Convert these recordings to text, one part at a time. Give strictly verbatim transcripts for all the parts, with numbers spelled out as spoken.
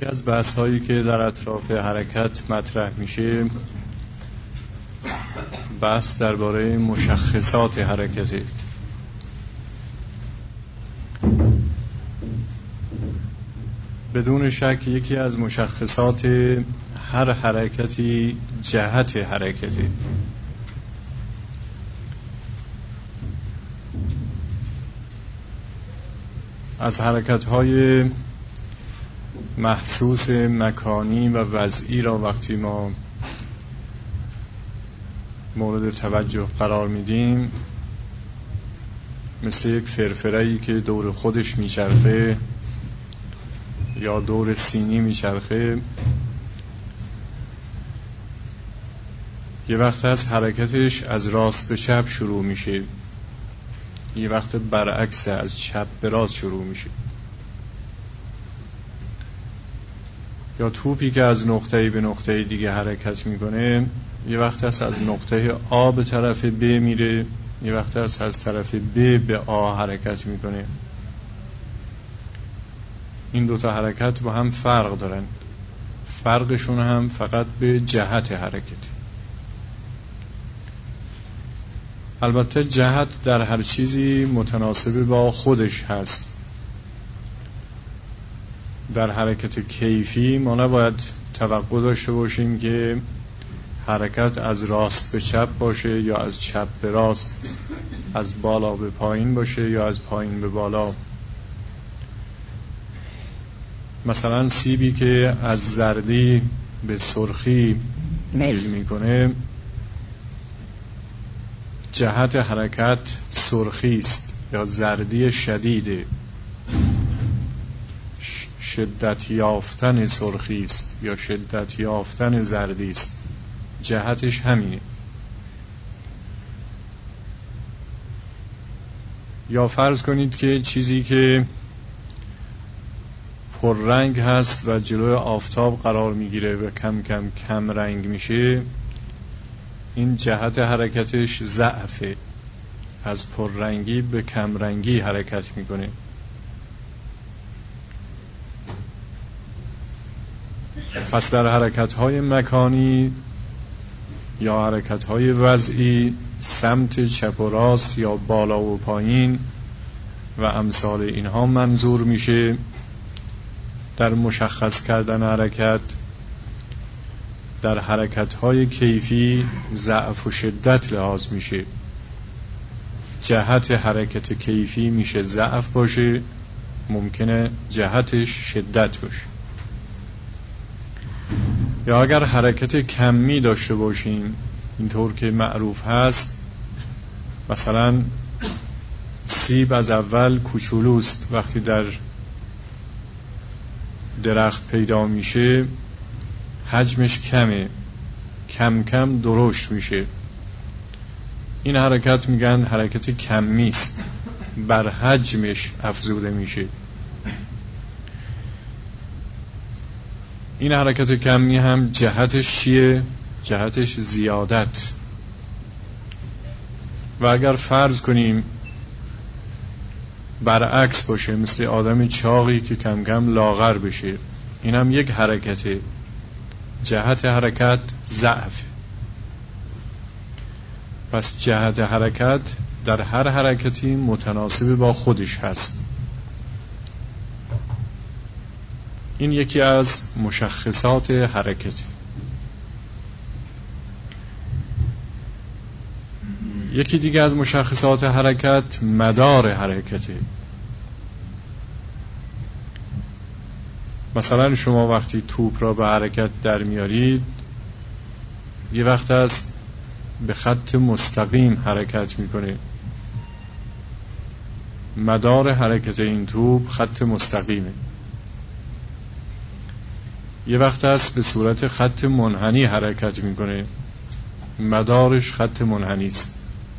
از بحث هایی که در اطراف حرکت مطرح میشه بحث درباره مشخصات حرکته. بدون شک یکی از مشخصات هر حرکتی جهت حرکته. از حرکت‌های محسوس مکانی و وضعی را وقتی ما مورد توجه قرار میدیم، مثل یک فرفره‌ای که دور خودش میچرخه یا دور سینی میچرخه، یه وقت هست حرکتش از راست به چپ شروع میشه، یه وقت برعکس از چپ به راست شروع میشه. یا توپی که از نقطه‌ای به نقطه دیگه حرکت میکنه، یه وقت هست از نقطه آ به طرف ب میره، یه وقت هست از طرف ب به آ حرکت میکنه. این دوتا حرکت با هم فرق دارن، فرقشون هم فقط به جهت حرکت. البته جهت در هر چیزی متناسب با خودش هست. در حرکت کیفی ما نباید توقع داشته باشیم که حرکت از راست به چپ باشه یا از چپ به راست، از بالا به پایین باشه یا از پایین به بالا. مثلا سیبی که از زردی به سرخی میل میکنه، جهت حرکت سرخی است یا زردی شدیده، شدت یافتن سرخی است یا شدت یافتن زردی است، جهتش همینه. یا فرض کنید که چیزی که پررنگ هست و جلوی آفتاب قرار میگیره و کم کم کم رنگ میشه، این جهت حرکتش ضعفه، از پررنگی به کم رنگی حرکت میکنه. پس در حرکت‌های مکانی یا حرکت‌های وضعی، سمت چپ و راست یا بالا و پایین و امثال اینها منظور میشه. در مشخص کردن حرکت، در حرکت‌های کیفی ضعف و شدت لحاظ میشه. جهت حرکت کیفی میشه ضعف باشه، ممکنه جهتش شدت باشه. یا اگر حرکت کمی داشته باشیم، اینطور که معروف هست، مثلا سیب از اول کوچولوست، وقتی در درخت پیدا میشه حجمش کمه، کم کم درشت میشه. این حرکت میگن حرکت کمی است، بر حجمش افزوده میشه. این حرکت کمی هم جهتش چیه؟ جهتش زیادت. و اگر فرض کنیم برعکس باشه، مثل آدم چاقی که کم کم لاغر بشه، این هم یک حرکته، جهت حرکت ضعف. پس جهت حرکت در هر حرکتی متناسب با خودش هست. این یکی از مشخصات حرکت. یکی دیگه از مشخصات حرکت مدار حرکته. مثلا شما وقتی توپ را به حرکت در میارید، یه وقت است به خط مستقیم حرکت میکنه. مدار حرکت این توپ خط مستقیمه. یه وقت است به صورت خط منحنی حرکت میکنه، مدارش خط منحنی است.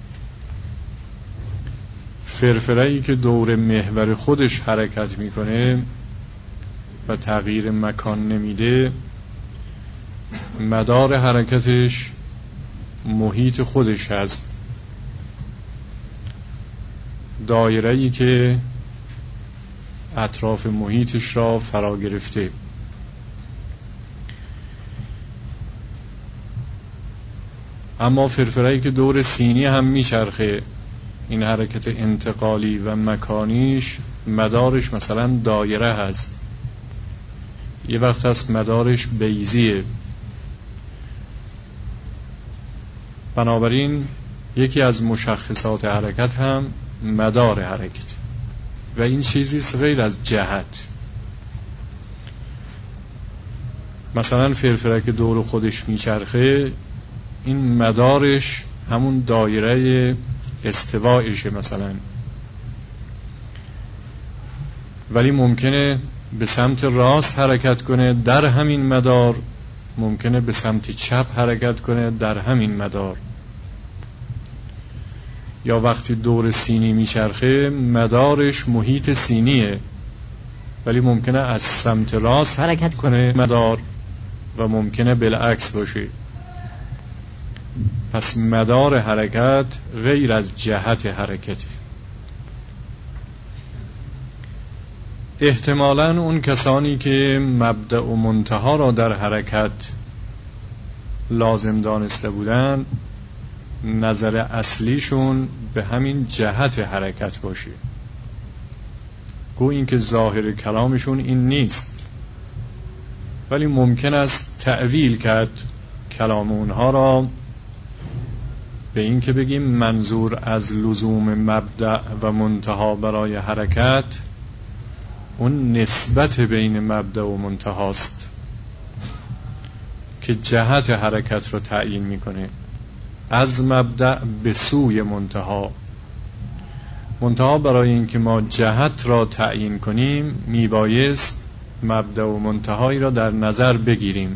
فرفره‌ای که دور محور خودش حرکت میکنه و تغییر مکان نمیده، مدار حرکتش محیط خودش هست. دایره‌ای که اطراف محیطش را فرا گرفته. اما فرفره‌ای که دور سینی هم میچرخه، این حرکت انتقالی و مکانیش مدارش مثلا دایره هست، یه وقت هست مدارش بیضیه. بنابراین یکی از مشخصات حرکت هم مدار حرکت و این چیزیست غیر از جهت. مثلا فرفره که دور خودش میچرخه، این مدارش همون دایره استوایشه مثلا، ولی ممکنه به سمت راست حرکت کنه در همین مدار، ممکنه به سمت چپ حرکت کنه در همین مدار. یا وقتی دور سینی میچرخه مدارش محیط سینیه، ولی ممکنه از سمت راست حرکت کنه مدار و ممکنه بالعکس باشه. پس مدار حرکت غیر از جهت حرکت. احتمالاً اون کسانی که مبدأ و منتها را در حرکت لازم دانسته بودن، نظر اصلیشون به همین جهت حرکت باشه. گو این که ظاهر کلامشون این نیست، ولی ممکن است تأویل کرد کلام اونها را به این که بگیم منظور از لزوم مبدأ و منتها برای حرکت اون نسبت بین مبدأ و منتهاست که جهت حرکت را تعیین میکنه، از مبدأ به سوی منتها. منتها برای اینکه ما جهت را تعیین کنیم میبایست مبدأ و منتهایی را در نظر بگیریم.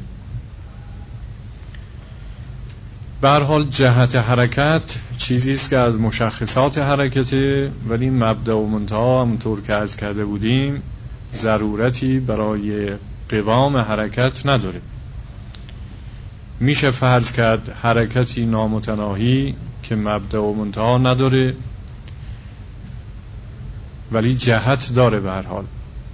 به هر حال جهت حرکت چیزی است که از مشخصات حرکته، ولی مبدأ و منتها همونطور که عرض کرده بودیم ضرورتی برای قوام حرکت نداره. میشه فرض کرد حرکتی نامتناهی که مبدأ و منتها نداره ولی جهت داره. به هر حال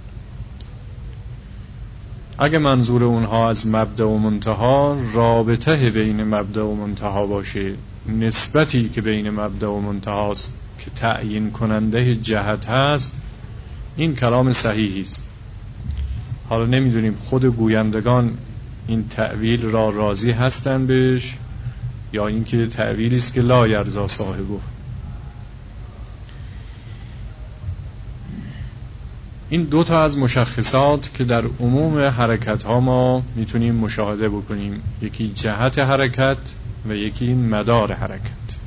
اگه منظور اونها از مبدأ و منتها رابطه بین مبدأ و منتها باشه، نسبتی که بین مبدأ و منتهاست که تعیین کننده جهت هست، این کلام صحیحی است. حالا نمیدونیم خود گویندگان این تأویل را راضی هستن بهش یا اینکه تأویلی است که لا یرضی صاحبه. این دو تا از مشخصات که در عموم حرکت ها ما میتونیم مشاهده بکنیم، یکی جهت حرکت و یکی مدار حرکت.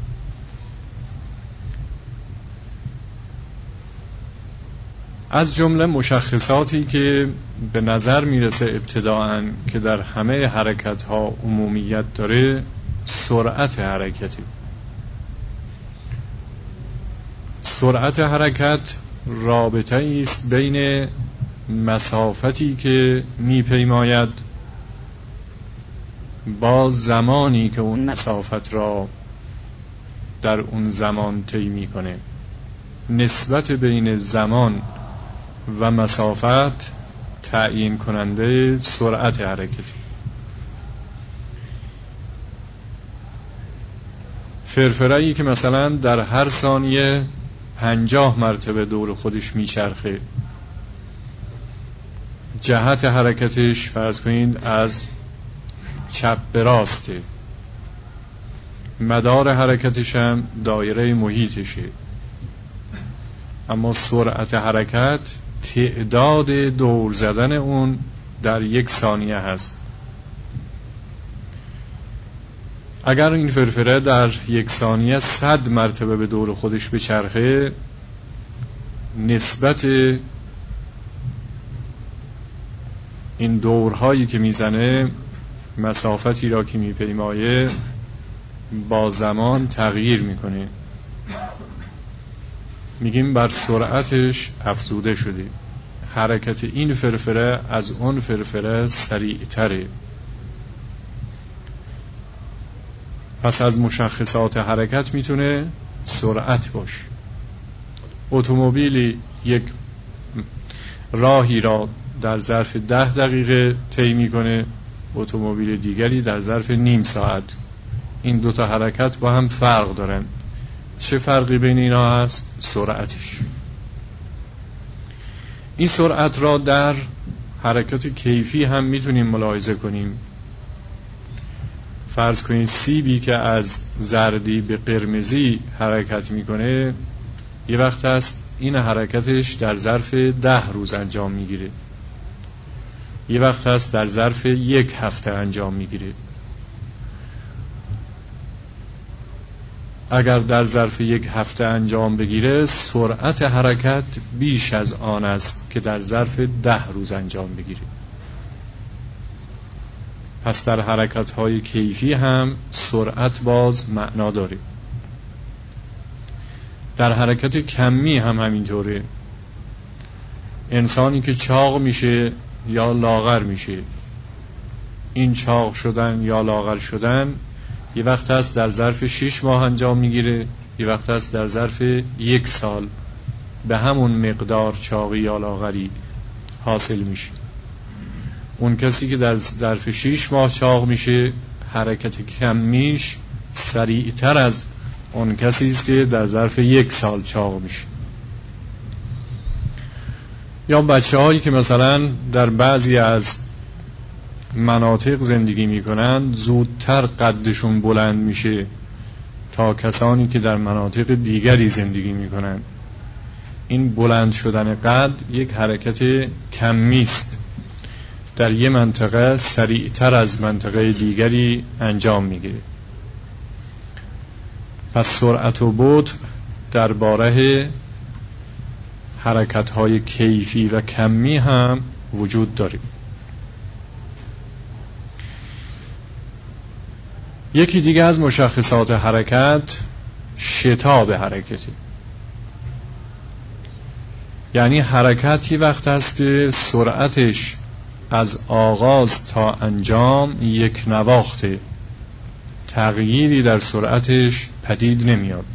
از جمله مشخصاتی که به نظر میرسه ابتداءً که در همه حرکت ها عمومیت داره، سرعت حرکتی. سرعت حرکت رابطه است بین مسافتی که میپیماید با زمانی که اون مسافت را در اون زمان طی میکنه. نسبت بین زمان و مسافت تعیین کننده سرعت حرکتی. فرفره‌ای که مثلا در هر ثانیه پنجاه مرتبه دور خودش میچرخه، جهت حرکتش فرض کنید از چپ به راسته، مدار حرکتش هم دایره محیطشه، اما سرعت حرکت تعداد دور زدن اون در یک ثانیه هست. اگر این فرفره در یک ثانیه صد مرتبه به دور خودش بچرخه، نسبت این دورهایی که میزنه مسافتی را که میپیمایه با زمان تغییر میکنه. میگیم بر سرعتش افزوده شده. حرکت این فرفره از اون فرفره سریعتره. پس از مشخصات حرکت میتونه سرعت باشه. اتومبیلی یک راهی را در ظرف ده دقیقه طی میکنه، اتومبیل دیگری در ظرف نیم ساعت. این دوتا حرکت با هم فرق دارن. چه فرقی بین اینا هست؟ سرعتش. این سرعت را در حرکت کیفی هم میتونیم ملاحظه کنیم. فرض کنید سیبی که از زردی به قرمزی حرکت میکنه، یه وقت هست این حرکتش در ظرف ده روز انجام میگیره، یه وقت هست در ظرف یک هفته انجام میگیره. اگر در ظرف یک هفته انجام بگیره، سرعت حرکت بیش از آن است که در ظرف ده روز انجام بگیره. پس در حرکت‌های کیفی هم سرعت باز معنا داره. در حرکت کمی هم همینطوره. انسانی که چاق میشه یا لاغر میشه، این چاق شدن یا لاغر شدن یه وقت هست در ظرف شش ماه انجام میگیره، یه وقت هست در ظرف یک سال به همون مقدار چاقی یا لاغری حاصل میشه. اون کسی که در ظرف شش ماه چاق میشه، حرکت کمیش سریعتر از اون کسی است که در ظرف یک سال چاق میشه. یا بچه هایی که مثلا در بعضی از مناطق زندگی میکنن، زودتر قدشون بلند میشه تا کسانی که در مناطق دیگری زندگی میکنن. این بلند شدن قد یک حرکت کمی است، در یه منطقه سریعتر از منطقه دیگری انجام میگیره. پس سرعت و بطء درباره حرکت‌های کیفی و کمی هم وجود داره. یکی دیگه از مشخصات حرکت شتاب حرکتی، یعنی حرکتی وقت است که سرعتش از آغاز تا انجام یک نواخته، تغییری در سرعتش پدید نمیاد.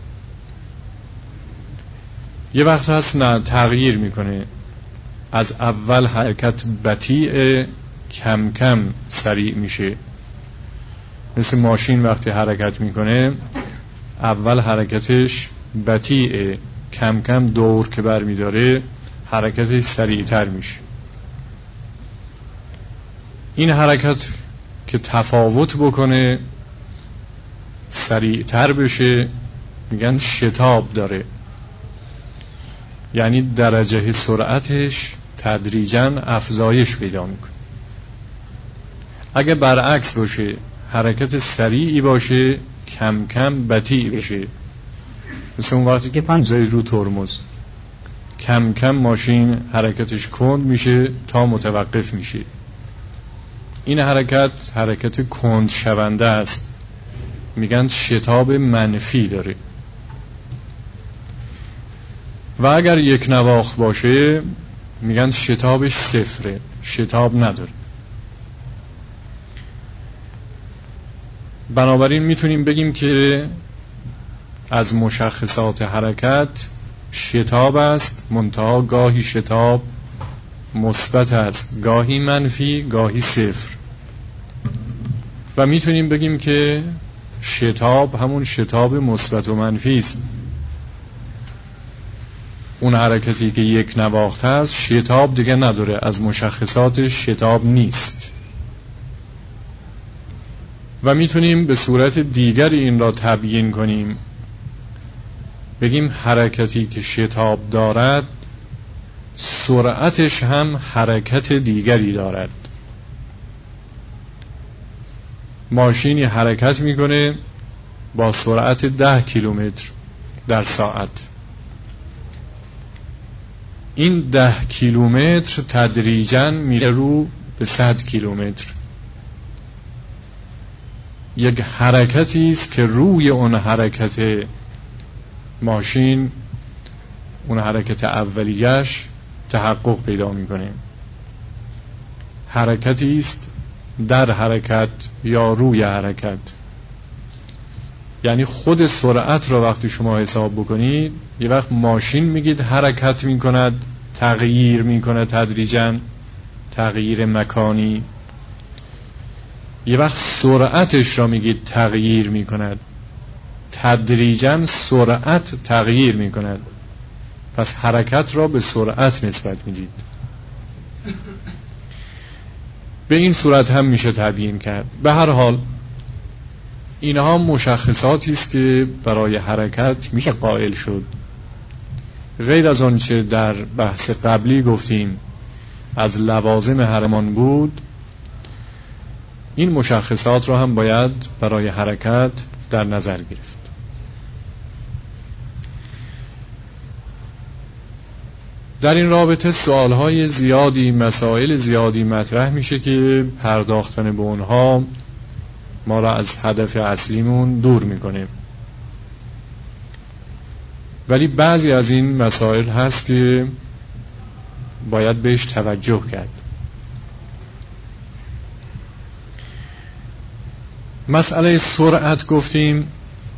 یه وقت هست نه، تغییر میکنه. از اول حرکت بطیء، کم کم سریع میشه. مثل ماشین وقتی حرکت میکنه، اول حرکتش بطیء، کم کم دور که بر میداره حرکتش سریعتر میشه. این حرکت که تفاوت بکنه، سریعتر بشه، میگن شتاب داره، یعنی درجه سرعتش تدریجاً افزایش پیدا میکنه. اگه برعکس باشه، حرکت سریعی باشه، کم کم بطیء بشه، مثل اون وقتی که پنجه رو ترمز، کم کم ماشین حرکتش کند میشه تا متوقف میشه. این حرکت حرکت کند شونده است، میگن شتاب منفی داره. و اگر یک نواخت باشه، میگن شتابش صفره، شتاب نداره. بنابراین میتونیم بگیم که از مشخصات حرکت شتاب است، منتها گاهی شتاب مثبت است، گاهی منفی، گاهی صفر. و میتونیم بگیم که شتاب همون شتاب مثبت و منفی است. اون حرکتی که یک نواخت هست شتاب دیگه نداره، از مشخصات شتاب نیست. و میتونیم به صورت دیگری این را تبیین کنیم، بگیم حرکتی که شتاب دارد سرعتش هم حرکت دیگری دارد. ماشینی حرکت میکنه با سرعت ده کیلومتر در ساعت. این ده کیلومتر تدریجاً میره رو به صد کیلومتر. یک حرکتی است که روی اون حرکت ماشین، اون حرکت اولیش تحقق پیدا میکنه. حرکتی است در حرکت یا روی حرکت. یعنی خود سرعت را وقتی شما حساب بکنید، یه وقت ماشین میگید حرکت میکند، تغییر میکنه تدریجاً، تغییر مکانی. یه وقت سرعتش را میگید تغییر میکند، تدریجاً سرعت تغییر میکند، پس حرکت را به سرعت نسبت میدید. به این صورت هم میشه تبیین کرد. به هر حال اینها مشخصاتی است که برای حرکت میشه قائل شد. غیر از آنچه در بحث قبلی گفتیم از لوازم حرمان بود، این مشخصات را هم باید برای حرکت در نظر گرفت. در این رابطه سوالهای زیادی، مسائل زیادی مطرح میشه که پرداختن به اونها ما را از هدف اصلیمون دور میکنه، ولی بعضی از این مسائل هست که باید بهش توجه کرد. مسئله سرعت گفتیم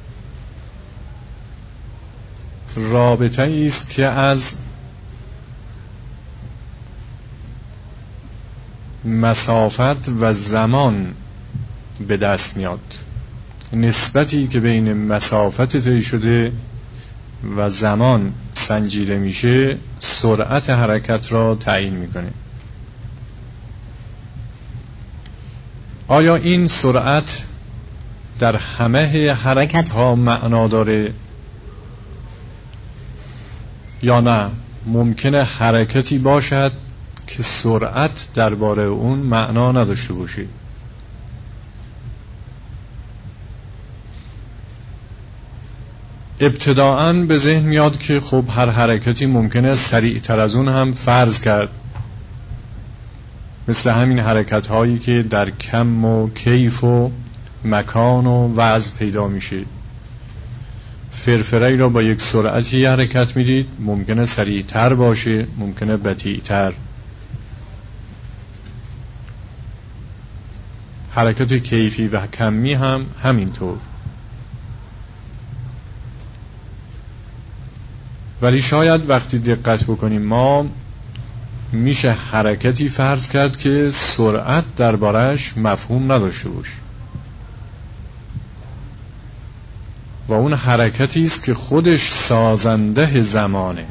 رابطه است که از مسافت و زمان به دست میاد. نسبتی که بین مسافت طی شده و زمان سنجیده میشه سرعت حرکت را تعیین میکنه. آیا این سرعت در همه حرکت ها معنا داره یا نه؟ ممکنه حرکتی باشد که سرعت درباره اون معنا نداشته باشه. ابتداءً به ذهن میاد که خب هر حرکتی ممکنه سریعتر از اون هم فرض کرد، مثل همین حرکت هایی که در کم و کیف و مکان و وضع پیدا میشه. فرفره را با یک سرعتی حرکت میدید، ممکنه سریعتر باشه، ممکنه بطیئتر. حرکت کیفی و کمی هم همینطور. ولی شاید وقتی دقت بکنیم ما میشه حرکتی فرض کرد که سرعت دربارش مفهوم نداشته باشه و اون حرکتی است که خودش سازنده زمانه.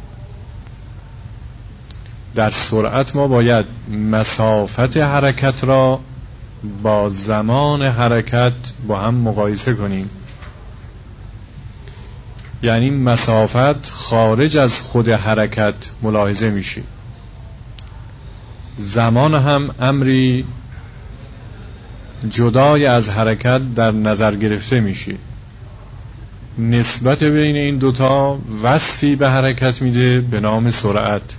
در سرعت ما باید مسافت حرکت را با زمان حرکت با هم مقایسه کنیم. یعنی مسافت خارج از خود حرکت ملاحظه میشه، زمان هم امری جدای از حرکت در نظر گرفته میشه. نسبت بین این دوتا وصفی به حرکت میده به نام سرعت.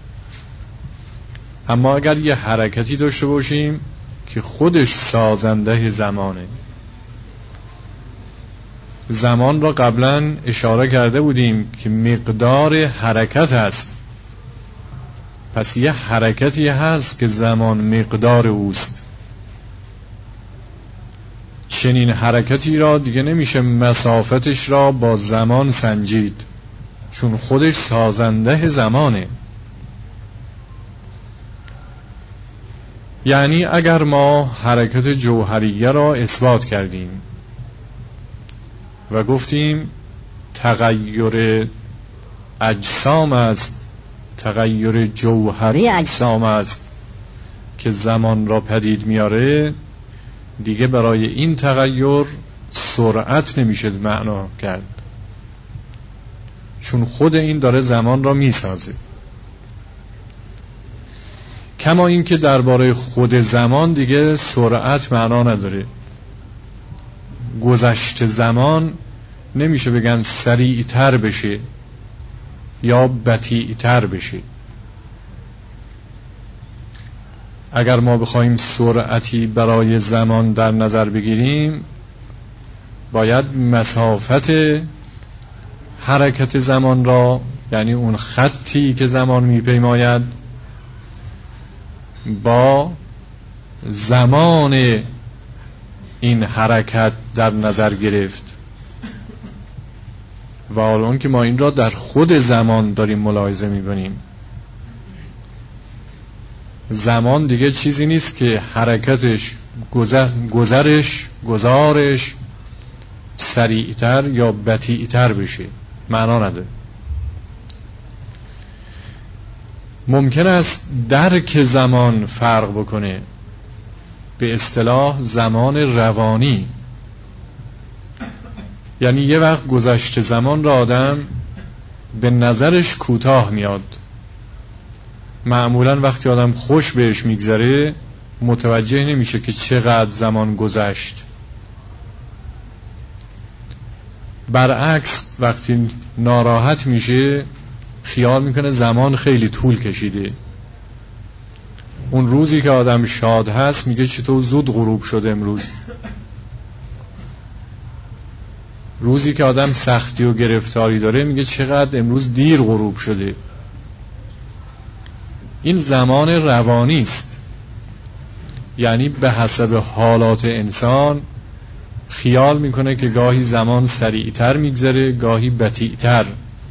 اما اگر یه حرکتی داشته باشیم که خودش سازنده زمانه، زمان را قبلا اشاره کرده بودیم که مقدار حرکت هست، پس یه حرکتی هست که زمان مقدار اوست. چنین حرکتی را دیگه نمیشه مسافتش را با زمان سنجید، چون خودش سازنده زمانه. یعنی اگر ما حرکت جوهریه را اثبات کردیم و گفتیم تغییر اجسام است، تغییر جوهری اجسام است که زمان را پدید میاره، دیگه برای این تغییر سرعت نمیشه معنا کرد، چون خود این داره زمان را میسازه. کما این که درباره خود زمان دیگه سرعت معنا نداره. گذشت زمان نمیشه بگن سریعتر بشه یا بطیئتر بشه. اگر ما بخوایم سرعتی برای زمان در نظر بگیریم باید مسافت حرکت زمان را، یعنی اون خطی که زمان میپیماید، با زمان این حرکت در نظر گرفت. و الان که ما این را در خود زمان داریم ملاحظه می‌کنیم، زمان دیگه چیزی نیست که حرکتش گذر گذرش گذارش سریعتر یا بطیعتر بشه، معنا نداره. ممکن است درک زمان فرق بکنه، به اصطلاح زمان روانی. یعنی یه وقت گذشته زمان را آدم به نظرش کوتاه میاد. معمولا وقتی آدم خوش بهش میگذره متوجه نمیشه که چقدر زمان گذشت. برعکس وقتی ناراحت میشه خیال میکنه زمان خیلی طول کشیده. اون روزی که آدم شاد هست میگه چطور زود غروب شد امروز. روزی که آدم سختی و گرفتاری داره میگه چقدر امروز دیر غروب شده. این زمان روانی است. یعنی به حسب حالات انسان خیال میکنه که گاهی زمان سریعتر میگذره، گاهی بطیعتر.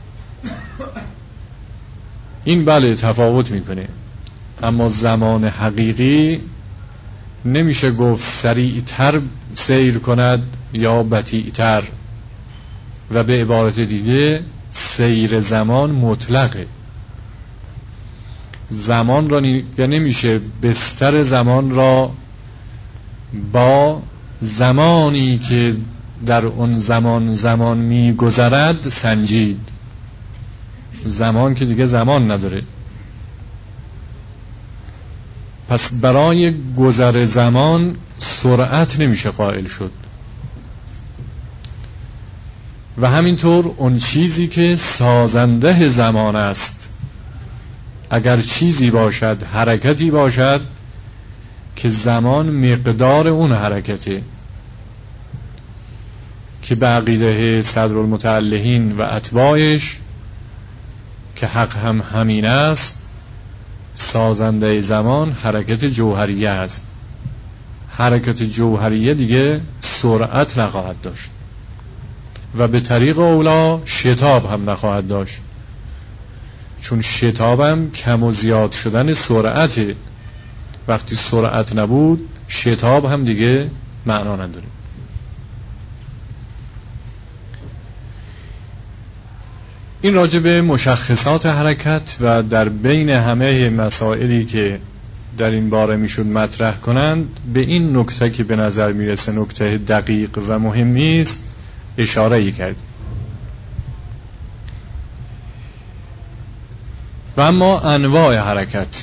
این بله تفاوت میکنه، اما زمان حقیقی نمیشه گفت سریعتر سیر کند یا بطیعتر، و به عبارت دیگه سیر زمان مطلقه. زمان را نمیشه بستر زمان را با زمانی که در اون زمان زمان میگذرد سنجید. زمان که دیگه زمان نداره. پس برای گذر زمان سرعت نمیشه قائل شد. و همینطور اون چیزی که سازنده زمان است، اگر چیزی باشد، حرکتی باشد که زمان مقدار اون حرکته، که به عقیده صدرالمتعلهین و اتباعش که حق هم همین است، سازنده زمان حرکت جوهریه است. حرکت جوهریه دیگه سرعت نخواهد داشت و به طریق اولا شتاب هم نخواهد داشت، چون شتاب هم کم و زیاد شدن سرعته. وقتی سرعت نبود شتاب هم دیگه معنا نداره. این راجع به مشخصات حرکت و در بین همه مسائلی که در این باره میشد مطرح کنند به این نکته که به نظر میرسه نکته دقیق و مهمی است اشاره ای کرد. و اما انواع حرکت،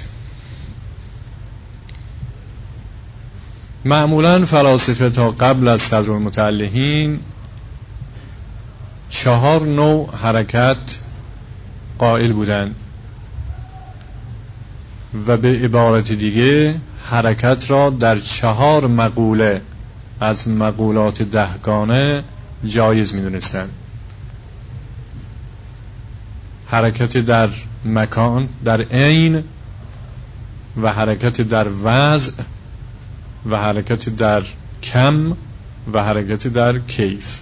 معمولا فلاسفه تا قبل از صدرالمتعلهین چهار نوع حرکت قائل بودند و به عبارت دیگه حرکت را در چهار مقوله از مقولات دهگانه جایز می دونستند. حرکت در مکان، در عین، و حرکت در وضع، و حرکت در کم، و حرکت در کیف.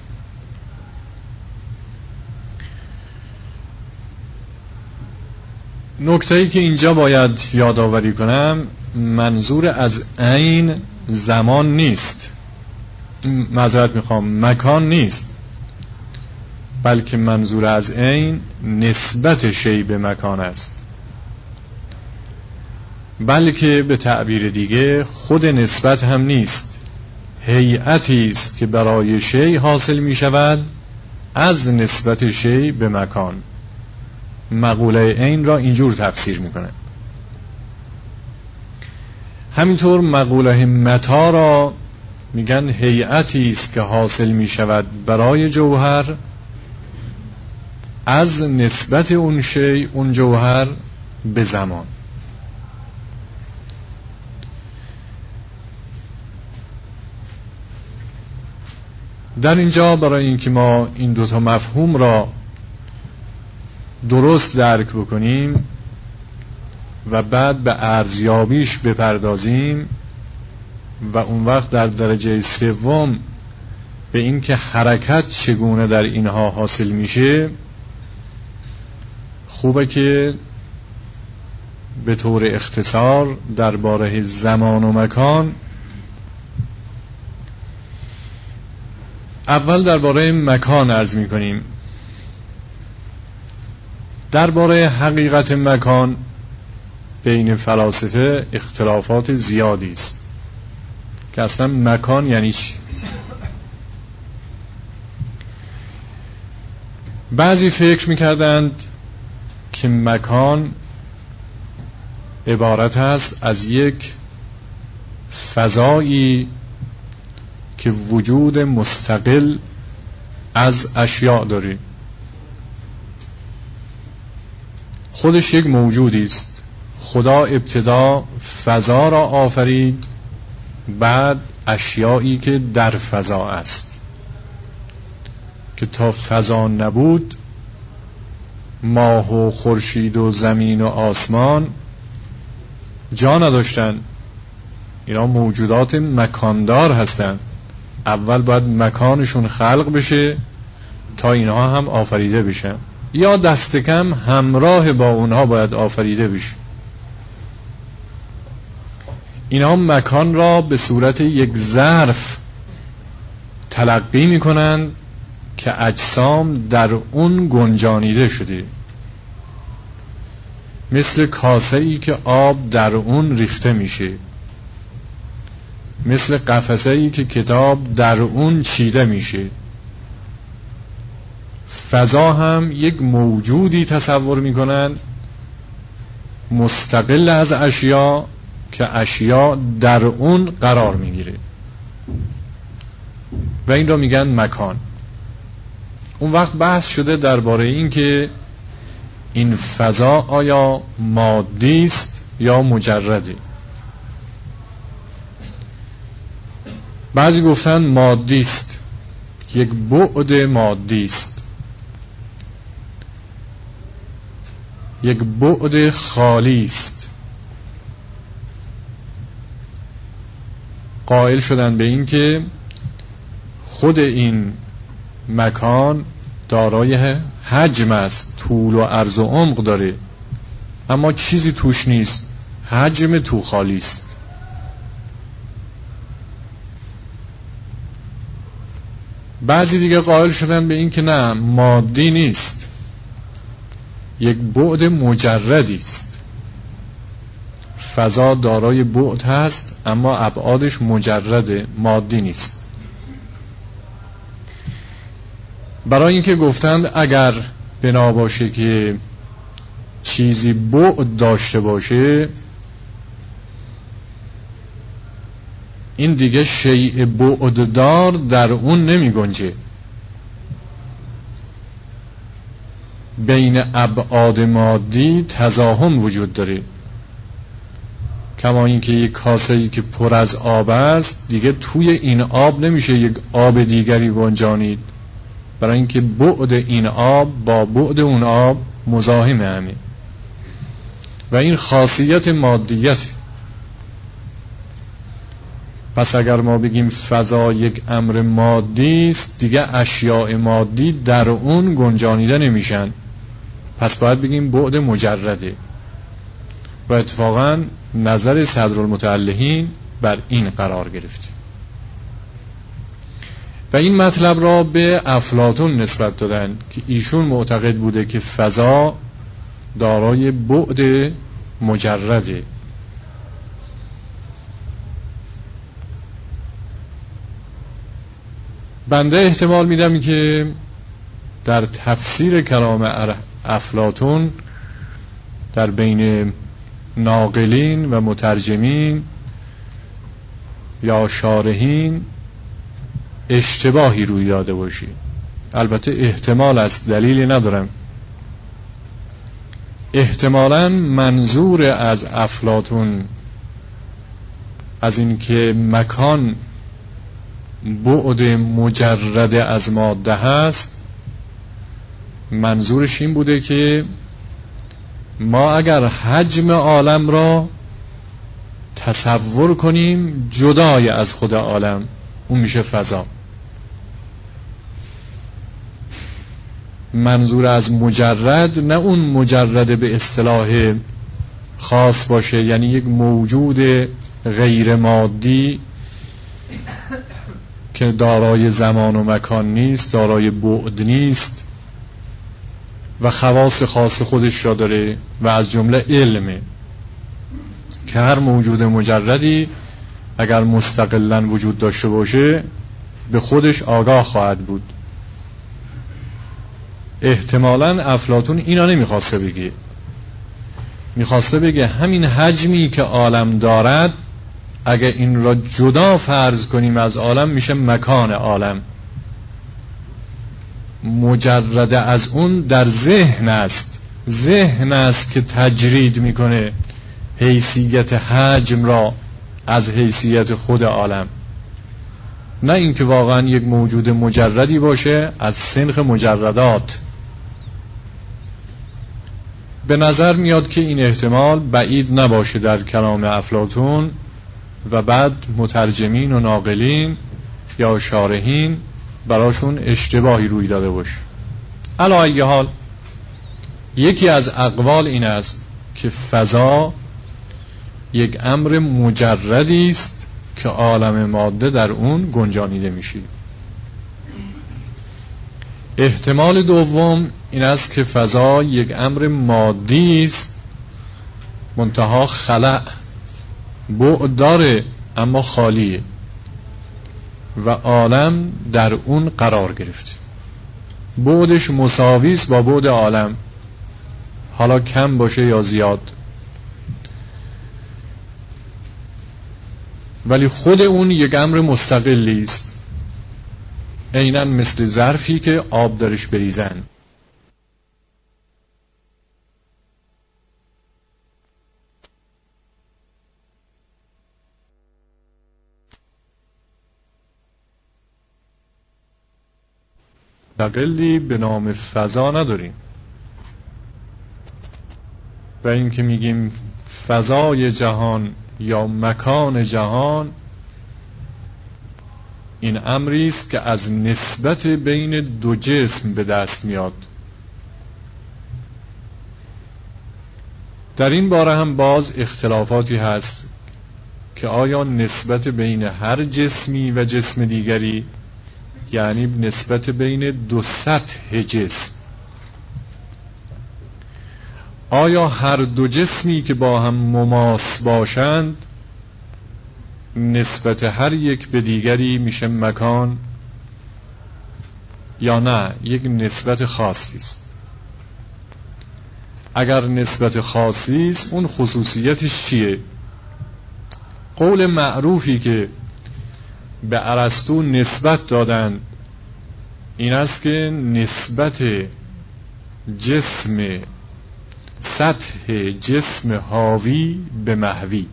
نکته‌ای که اینجا باید یادآوری کنم، منظور از عین زمان نیست، معذرت میخوام مکان نیست، بلکه منظور از عین نسبت شی به مکان است. بلکه به تعبیر دیگه خود نسبت هم نیست، هیئتی است که برای شی حاصل می شود از نسبت شی به مکان. مقوله عین را اینجور تفسیر میکنه. همینطور مقوله متا را میگن هیئتی است که حاصل می شود برای جوهر از نسبت اون شی، اون جوهر، به زمان. در اینجا برای اینکه ما این دوتا مفهوم را درست درک بکنیم و بعد به ارزیابیش بپردازیم و اون وقت در درجه سوم به اینکه حرکت چگونه در اینها حاصل میشه، خوبه که به طور اختصار درباره زمان و مکان اول درباره مکان عرض می کنیم. درباره حقیقت مکان بین فلاسفه اختلافات زیادی است که اصلا مکان یعنی چی. بعضی فکر می‌کردند که مکان عبارت است از یک فضایی که وجود مستقل از اشیاء داره، خودش یک موجودی است. خدا ابتدا فضا را آفرید، بعد اشیایی که در فضا است، که تا فضا نبود ماه و خورشید و زمین و آسمان جا نداشتن. اینا موجودات مکاندار هستند. اول باید مکانشون خلق بشه تا اینها هم آفریده بشن، یا دست کم همراه با اونها باید آفریده بشه. اینها مکان را به صورت یک ظرف تلقی میکنند که اجسام در اون گنجانیده شده، مثل کاسه‌ای که آب در اون ریخته میشه، مثل قفسه‌ای که کتاب در اون چیده میشه. فضا هم یک موجودی تصور میکنند مستقل از اشیا که اشیا در اون قرار میگیره و این را میگن مکان. اون وقت بحث شده درباره این که این فضا آیا مادی است یا مجرده. بعضی گفتن مادی است، یک بعد مادی است، یک بعد خالی است. قائل شدن به این که خود این مکان دارای حجم است، طول و عرض و عمق داره، اما چیزی توش نیست، حجم تو خالی است. بعضی دیگه قائل شدن به این که نه، مادی نیست، یک بعد مجردی است. فضا دارای بعد هست اما ابعادش مجرده، مادی نیست. برای اینکه گفتند اگر بنا باشه که چیزی بعد داشته باشه، این دیگه شیء بعددار در اون نمی گنجه. بین ابعاد مادی تزاحم وجود داره، کما اینکه یک کاسه‌ای که پر از آب است دیگه توی این آب نمیشه یک آب دیگری گنجانید، برای اینکه بعد این آب با بعد اون آب مزاحم همه و این خاصیت مادیت. پس اگر ما بگیم فضا یک امر مادی است، دیگه اشیاء مادی در اون گنجانیده نمیشن، پس باید بگیم بعد مجرده. و اتفاقا نظر صدرالمتعلقین بر این قرار گرفته و این مطلب را به افلاطون نسبت دادن که ایشون معتقد بوده که فضا دارای بعد مجرده. بنده احتمال میدم که در تفسیر کلام افلاطون در بین ناقلین و مترجمین یا شارحین اشتباهی روی داده باشی. البته احتمال است، دلیلی ندارم. احتمالاً منظور از افلاطون از این که مکان بعد مجرد از ماده هست، منظورش این بوده که ما اگر حجم عالم را تصور کنیم جدای از خود عالم، اون میشه فضا. منظور از مجرد نه اون مجرد به اصطلاح خاص باشه، یعنی یک موجود غیر مادی که دارای زمان و مکان نیست، دارای بعد نیست و خواص خاص خودش را داره و از جمله علمه که هر موجود مجردی اگر مستقلاً وجود داشته باشه به خودش آگاه خواهد بود. احتمالاً افلاطون اینا نمیخواسته بگه، میخواسته بگه همین حجمی که عالم دارد اگر این را جدا فرض کنیم از عالم میشه مکان عالم، مجرد از اون در ذهن است، ذهن است که تجرید میکنه حیثیت حجم را از حیثیت خود عالم، نه اینکه واقعا یک موجود مجردی باشه از سنخ مجردات. به نظر میاد که این احتمال بعید نباشه در کلام افلاطون و بعد مترجمین و ناقلین یا شارحین براشون اشتباهی روی داده باشه. علی ای حال یکی از اقوال این است که فضا یک امر مجردی است که عالم ماده در اون گنجانیده میشه. احتمال دوم این است که فضا یک امر مادی است منتها خلأ بعد داره اما خالیه و عالم در اون قرار گرفته، بعدش مساوی است با بعد عالم، حالا کم باشه یا زیاد، ولی خود اون یک امر مستقلی است، عیناً مثل ظرفی که آب درش بریزن. مستقلی به نام فضا نداریم و این که میگیم فضای جهان یا مکان جهان، این امری است که از نسبت بین دو جسم به دست میاد. در این باره هم باز اختلافاتی هست که آیا نسبت بین هر جسمی و جسم دیگری، یعنی نسبت بین دو سطح جسم، آیا هر دو جسمی که با هم مماس باشند نسبت هر یک به دیگری میشه مکان یا نه یک نسبت خاصی است؟ اگر نسبت خاصی است اون خصوصیتش چیه؟ قول معروفی که به ارسطو نسبت دادن این است که نسبت جسم سطح جسم حاوی به محوی.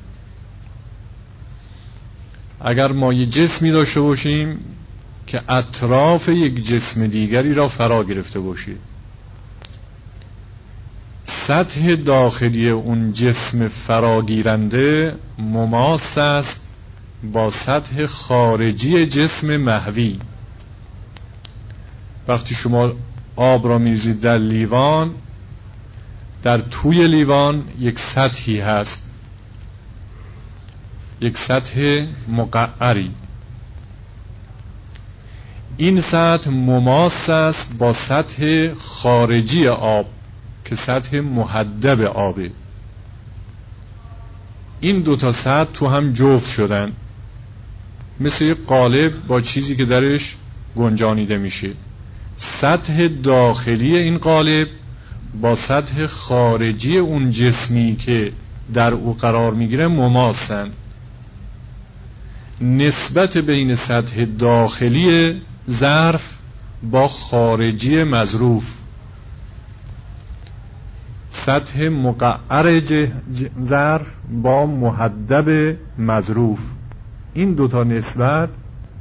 اگر ما یک جسمی داشته باشیم که اطراف یک جسم دیگری را فرا گرفته باشه، سطح داخلی اون جسم فراگیرنده مماس است با سطح خارجی جسم محوی. وقتی شما آب را میریزید در لیوان، در توی لیوان یک سطحی هست، یک سطح مقعری، این سطح مماس است با سطح خارجی آب که سطح مهدب آبه. این دوتا سطح تو هم جفت شدن، مثل یک قالب با چیزی که درش گنجانیده میشه. سطح داخلی این قالب با سطح خارجی اون جسمی که در او قرار میگیره مماسن. نسبت بین سطح داخلی ظرف با خارجی مظروف، سطح مقعر ظرف با مهدب مظروف، این دوتا نسبت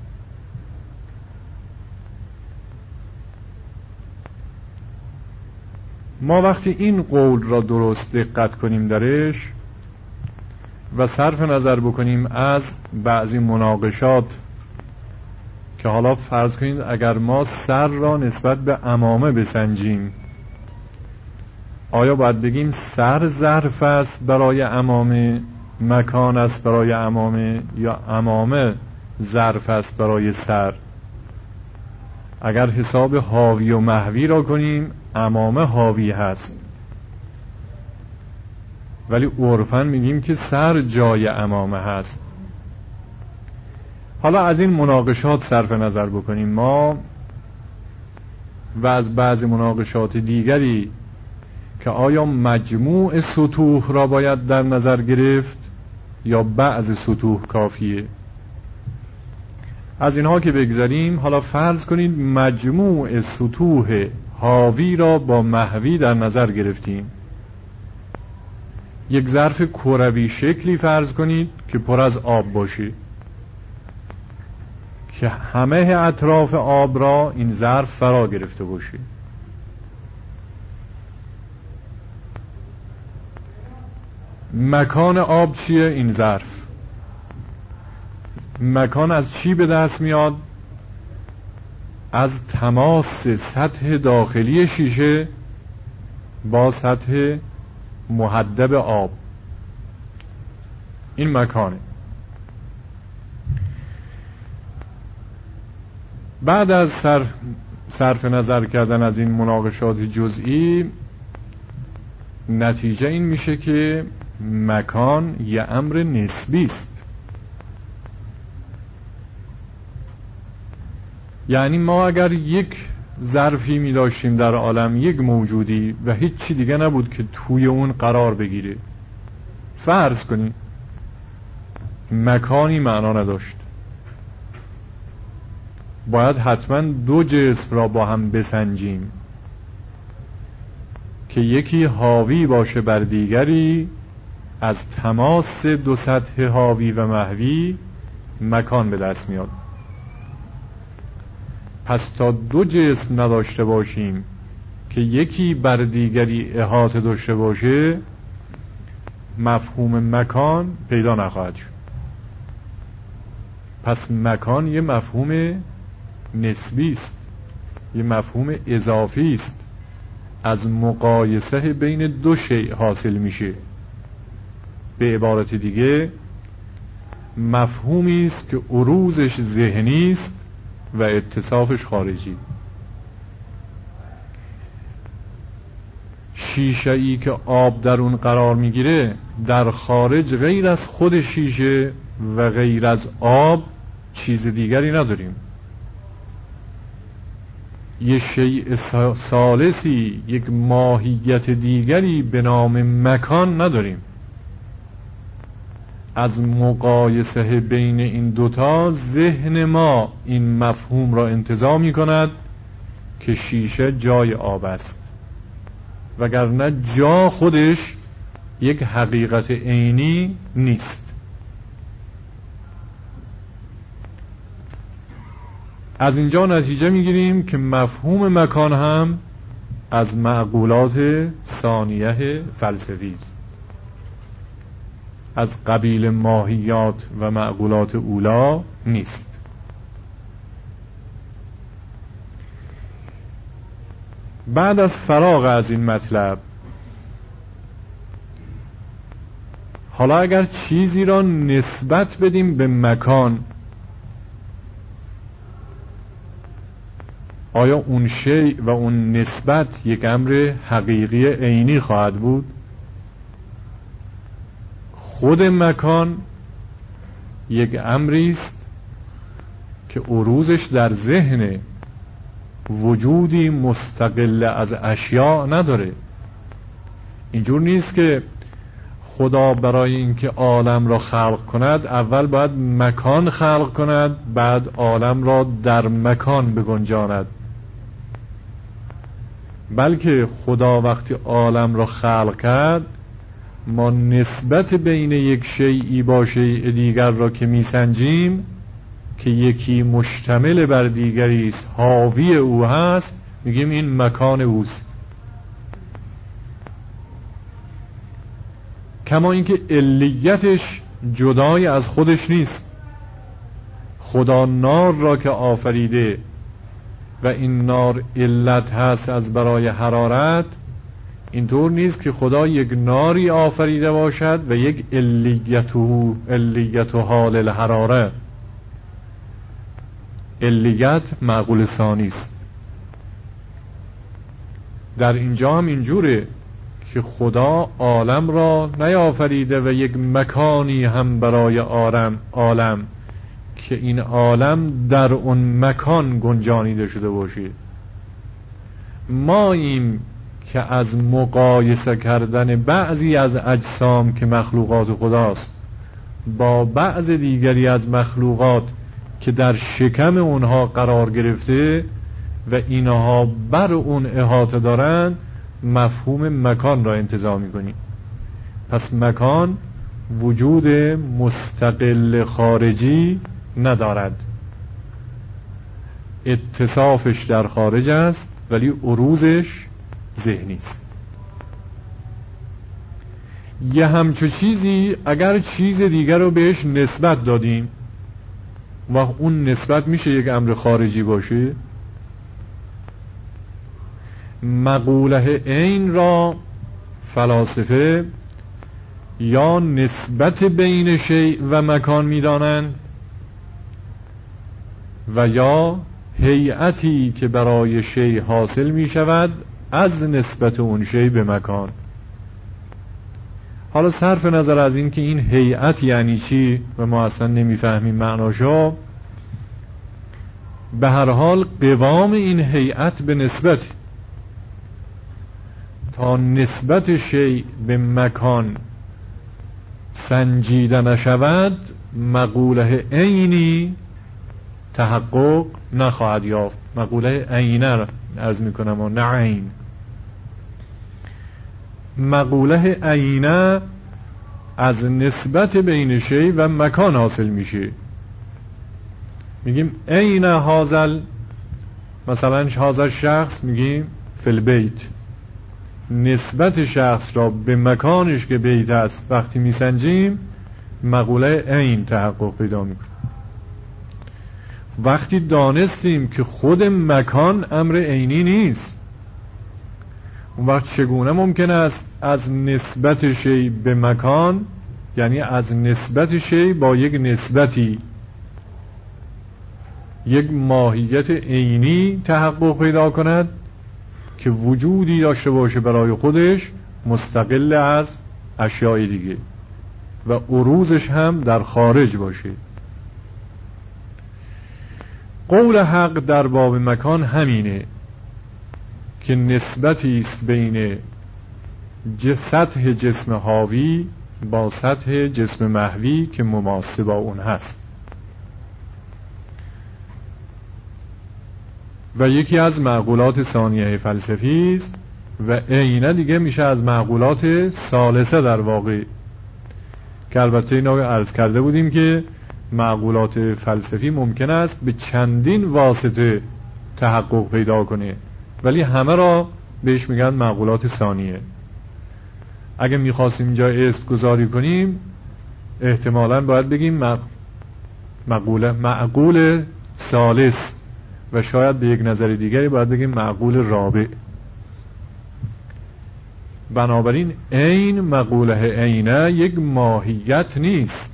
ما وقتی این قول را درست دقت کنیم درش و صرف نظر بکنیم از بعضی مناقشات که حالا فرض کنید اگر ما سر را نسبت به عمامه بسنجیم، آیا باید بگیم سر ظرف است برای عمامه، مکان است برای عمامه، یا عمامه ظرف است برای سر. اگر حساب حاوی و محوی را کنیم عمامه حاوی هست، ولی عرفاً میگیم که سر جای عمامه هست. حالا از این مناقشات صرف نظر بکنیم ما و از بعض مناقشات دیگری که آیا مجموع سطوح را باید در نظر گرفت یا بعض سطوح کافیه. از اینها که بگذاریم، حالا فرض کنید مجموع سطوح حاوی را با محوی در نظر گرفتیم. یک ظرف کروی شکلی فرض کنید که پر از آب باشه، که همه اطراف آب را این ظرف فرا گرفته باشه. مکان آب چیه؟ این ظرف. مکان از چی به دست میاد؟ از تماس سطح داخلی شیشه با سطح محدب آب. این مکانه. بعد از صرف, صرف نظر کردن از این مناقشات جزئی، نتیجه این میشه که مکان یه امر نسبی است. یعنی ما اگر یک ظرفی می داشتیم در عالم، یک موجودی، و هیچ چی دیگه نبود که توی اون قرار بگیره، فرض کنیم مکانی معنا نداشت، باید حتما دو جسم را با هم بسنجیم که یکی حاوی باشه بر دیگری. از تماس دو سطح حاوی و محوی مکان به دست میاد. پس تا دو جسم نداشته باشیم که یکی بر دیگری احاطه داشته باشه، مفهوم مکان پیدا نخواهد شد. پس مکان یه مفهوم نسبی است، یه مفهوم اضافی است، از مقایسه بین دو شیء حاصل میشه. به عبارت دیگه مفهومی است که عروضش ذهنی است و اتصافش خارجی. شیشه‌ای که آب در اون قرار میگیره، در خارج غیر از خود شیشه و غیر از آب چیز دیگری نداریم. یه شیء ثالثی، یک ماهیت دیگری به نام مکان نداریم. از مقایسه بین این دوتا ذهن ما این مفهوم را انتزاع می کند که شیشه جای آب است، وگرنه جا خودش یک حقیقت عینی نیست. از اینجا نتیجه می گیریم که مفهوم مکان هم از معقولات ثانیه فلسفی است، از قبیل ماهیات و معقولات اولا نیست. بعد از فراغ از این مطلب، حالا اگر چیزی را نسبت بدیم به مکان، آیا اون شیء و اون نسبت یک امر حقیقی عینی خواهد بود؟ خود مکان یک امری است که عروضش در ذهن، وجودی مستقل از اشیاء نداره. اینجور نیست که خدا برای اینکه عالم را خلق کند اول باید مکان خلق کند، بعد عالم را در مکان بگنجاند. بلکه خدا وقتی عالم را خلق کرد، ما نسبت بین یک شیئی با شیء دیگر را که میسنجیم که یکی مشتمل بر دیگری است، حاوی او هست، میگیم این مکان اوست. کما اینکه علیتش جدای از خودش نیست. خدا نار را که آفریده و این نار علت هست از برای حرارت، اینطور نیست که خدا یک ناری آفریده باشد و یک علیته علیت حال الحراره. علیت معقول ثانی است. در اینجا هم اینجوره که خدا عالم را نیافریده و یک مکانی هم برای عالم عالم که این عالم در اون مکان گنجانیده شده باشه. ما این که از مقایسه کردن بعضی از اجسام که مخلوقات خداست با بعض دیگری از مخلوقات که در شکم اونها قرار گرفته و اینها بر اون احاطه دارن مفهوم مکان را انتزاع می‌کنیم. پس مکان وجود مستقل خارجی ندارد، اتصافش در خارج است ولی عروضش ذهنی است. یه همچو چیزی اگر چیز دیگر رو بهش نسبت دادیم و اون نسبت میشه یک امر خارجی باشه. مقوله عین را فلاسفه یا نسبت بین شیء و مکان میدانند و یا هیئتی که برای شیء حاصل می شود از نسبت اون شیء به مکان. حالا صرف نظر از این که این هیئت یعنی چی و ما اصلا نمیفهمیم معناشو، به هر حال قوام این هیئت به نسبت تا نسبت شیء به مکان سنجیده نشود مقوله عینی تحقق نخواهد یافت. مقوله عینه را عرض میکنم و نه عین. مقوله عینه از نسبت بین شیء و مکان حاصل میشه. میگیم عین هازل، مثلا هازل شخص میگیم فی البیت، نسبت شخص را به مکانش که بیت است وقتی میسنجیم مقوله عین تحقق پیدا میکنه. وقتی دانستیم که خود مکان امر عینی نیست، اون وقت چگونه ممکن است از نسبت شیء به مکان، یعنی از نسبت شیء با یک نسبتی، یک ماهیت عینی تحقق پیدا کند که وجودی داشته باشه برای خودش مستقل از اشیاء دیگه و عروضش هم در خارج باشه. قول حق در باب مکان همینه که نسبتی است بین سطح جسم حاوی با سطح جسم محوی که مماس با اون هست. و یکی از معقولات ثانیه فلسفی است و عینه دیگه میشه از معقولات ثالثه در واقع، که البته اینا عرض کرده بودیم که معقولات فلسفی ممکن است به چندین واسطه تحقق پیدا کنه ولی همه را بهش میگن معقولات ثانیه. اگه میخواستیم اینجا اسم گذاری کنیم احتمالاً باید بگیم معقول معقول ثالث و شاید به یک نظر دیگری باید بگیم معقول رابع. بنابراین عین مقوله عینه یک ماهیت نیست.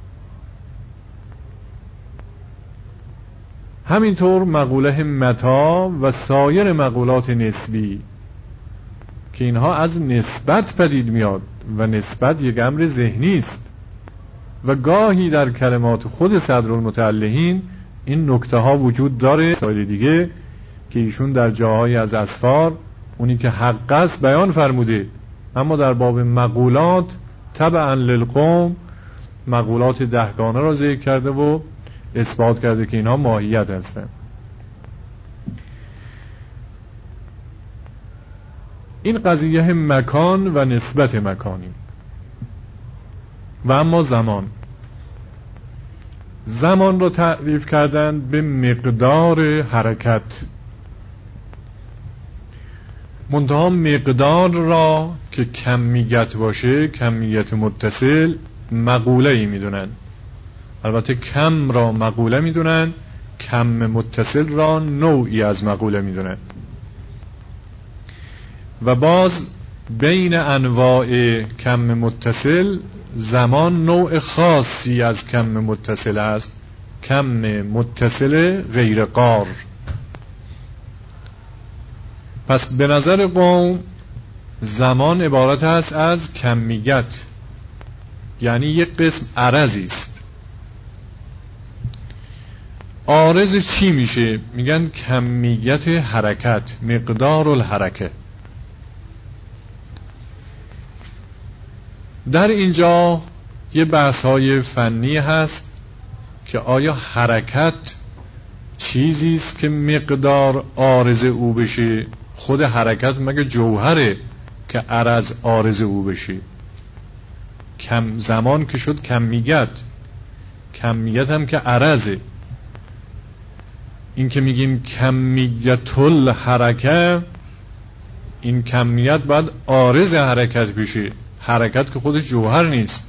همینطور مقوله متا و سایر مقولات نسبی که اینها از نسبت پدید میاد و نسبت یک امر ذهنی است و گاهی در کلمات خود صدرالمتعلقین این نکته ها وجود داره. سایر دیگه که ایشون در جاهای از اسفار اونی که حق است بیان فرموده، اما در باب مقولات تبعا للقوم مقولات دهگانه را ذکر کرده و اثبات کرده که اینها ماهیت هستند. این قضیه مکان و نسبت مکانی. و اما زمان زمان را تعریف کردن به مقدار حرکت. منتها مقدار را که کمیت باشه، کمیت متصل، مقوله ای میدونن. البته کم را مقوله میدونن، کم متصل را نوعی از مقوله میدونن. و باز بین انواع کم متصل زمان نوع خاصی از کم متصل است کم متصل غیر قار. پس به نظر قوم زمان عبارت است از کمیت، یعنی یک قسم عرضی است. عارض چی میشه؟ میگن کمیت حرکت، مقدار الحرکه. در اینجا یه بحث های فنی هست که آیا حرکت چیزی است که مقدار عارض او بشه؟ خود حرکت مگه جوهره که عرض عارض او بشه؟ کم زمان که شد کمیت، کمیت هم که عرضه. این که میگیم کمیت الحرکه، این کمیت باید عارض حرکت بشه، حرکت که خودش جوهر نیست.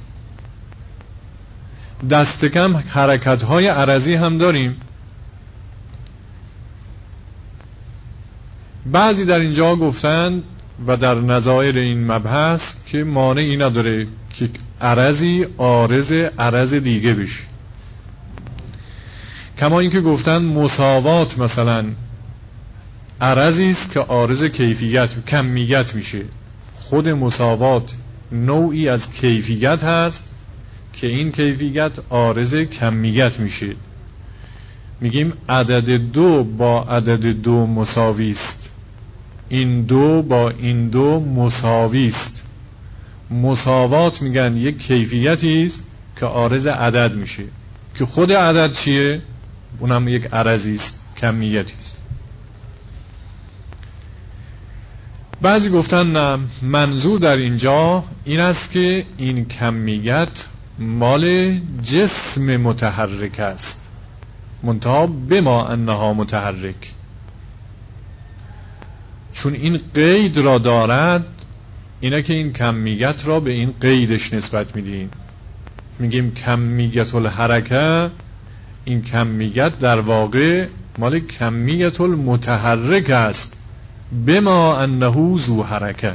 دست کم حرکت های عرضی هم داریم. بعضی در اینجا گفتند و در نظایر این مبحث که مانعی نداره که عرضی عارض عرض دیگه بشه. کما اینکه گفتند مساوات مثلا عرضی است که عارض کیفیت کمیت میشه. خود مساوات نوعی از کیفیت هست که این کیفیت عارض کمیت میشه. میگیم عدد دو با عدد دو مساوی است، این دو با این دو مساوی است. مساوات میگن یک کیفیتی است که عارض عدد میشه، که خود عدد چیه؟ اونم یک عرضی است، کمیتی است. بعضی گفتن نه، منظور در اینجا این است که این کمیت مال جسم متحرک است، منتها بما انها متحرک. چون این قید را دارد، اینه که این کمیت را به این قیدش نسبت میدیم. میگیم کمیت الحرکه، این کمیت در واقع مال کمیت المتحرک است، بما انه ذو حرکه.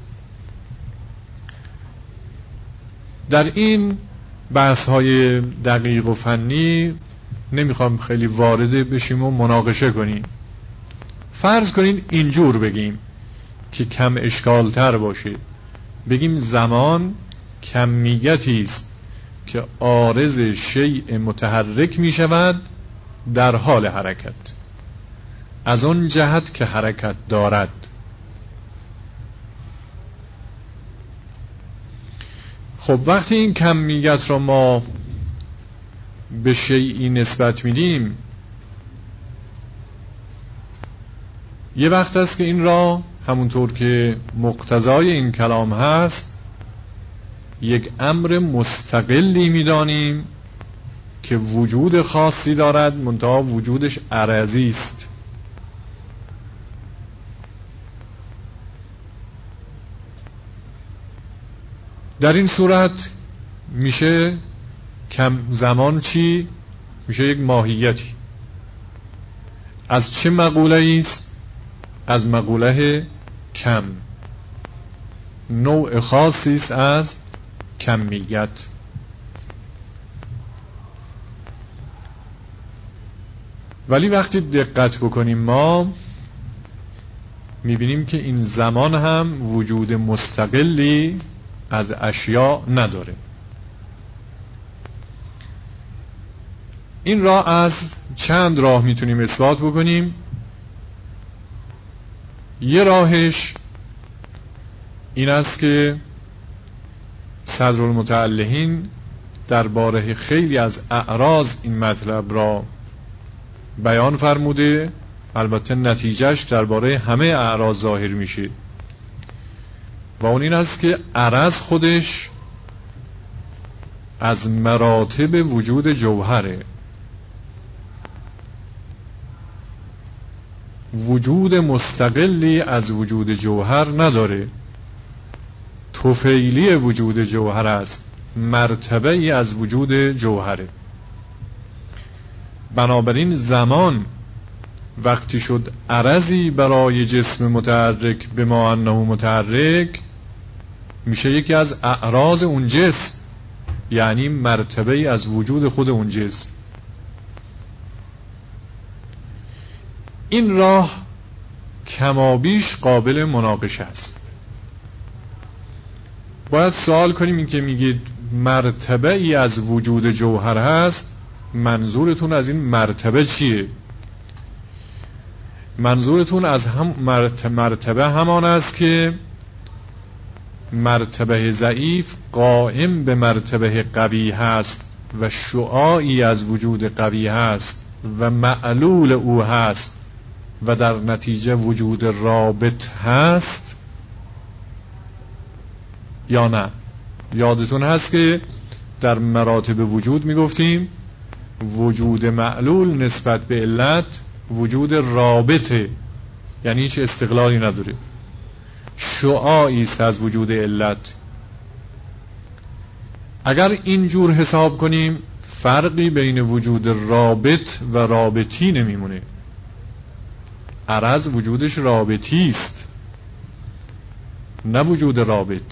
در این بحث های دقیق و فنی نمیخوام خیلی وارد بشیم و مناقشه کنیم. فرض کنین اینجور بگیم که کم اشکال تر باشه، بگیم زمان کمیتی است که عارض شیء متحرک می شود در حال حرکت، از اون جهت که حرکت دارد. خب وقتی این کمیت را ما به شیئی نسبت میدیم، یه وقت است که این را همونطور که مقتضای این کلام هست یک امر مستقلی میدانیم که وجود خاصی دارد، منتها وجودش عرضی است. در این صورت میشه کم زمان چی؟ میشه یک ماهیتی. از چه مقوله است؟ از مقوله کم، نوع خاصی است از کمیت. ولی وقتی دقت بکنیم ما میبینیم که این زمان هم وجود مستقلی از اشیاء نداره. این را از چند راه میتونیم اثبات بکنیم. یه راهش این است که صدرالمتعلقین درباره خیلی از اعراض این مطلب را بیان فرموده، البته نتیجهش درباره همه اعراض ظاهر میشه و اون این است که عرض خودش از مراتب وجود جوهره. وجود مستقلی از وجود جوهر نداره، طفیلی وجود جوهر است، مرتبه ای از وجود جوهره. بنابراین زمان وقتی شد عرضی برای جسم متحرک به ما انه متحرک، میشه یکی از اعراض اون جسم، یعنی مرتبه ای از وجود خود اون جسم. این راه کمابیش قابل مناقشه است. باید سوال کنیم این که میگید مرتبه ای از وجود جوهر هست، منظورتون از این مرتبه چیه؟ منظورتون از هم مرتبه همان است که مرتبه ضعیف قائم به مرتبه قوی هست و شعاعی از وجود قوی هست و معلول او هست و در نتیجه وجود رابط هست، یا نه؟ یادتون هست که در مراتب وجود میگفتیم وجود معلول نسبت به علت وجود رابطه، یعنی هیچ استقلالی نداره، شعاعی است از وجود علت. اگر اینجور حساب کنیم فرقی بین وجود رابط و رابطی نمیمونه. عرض وجودش رابطی است نه وجود رابط.